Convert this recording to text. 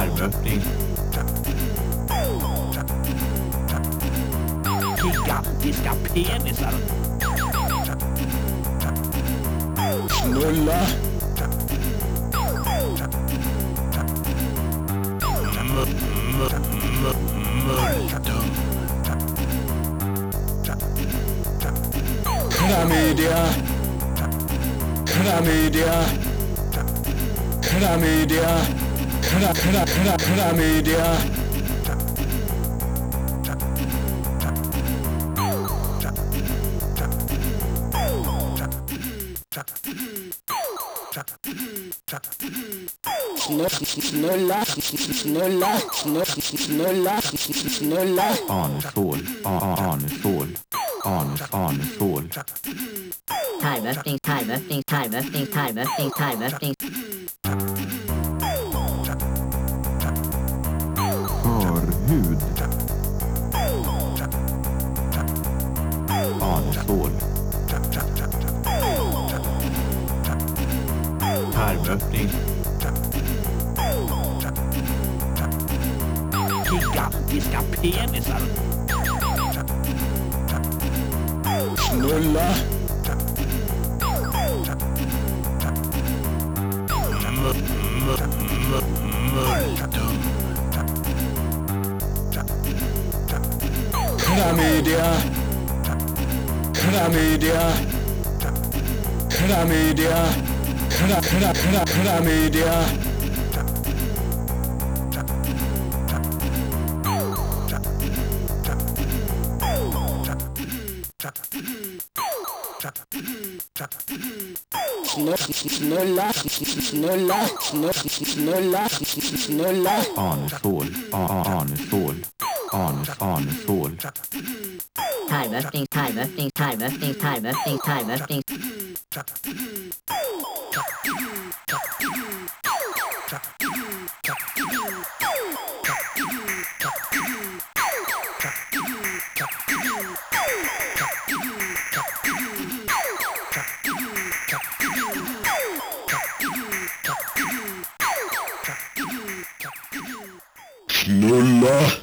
Tarmöppning. Gigantiska penisar. Knulla. Multum. Klamydia. Klamydia. Klamydia. Klamydia. Knulla. Anushål. Anushål. Anushål. Tarmöppning. Förhud. Anushål. Tarmöppning. Gigantiska penisar. Knulla. Multum. Klamydia. Klamydia. Klamydia. Klamydia. Knulla. Anushål. Anushål. Anushål. Tarmöppning. Knulla.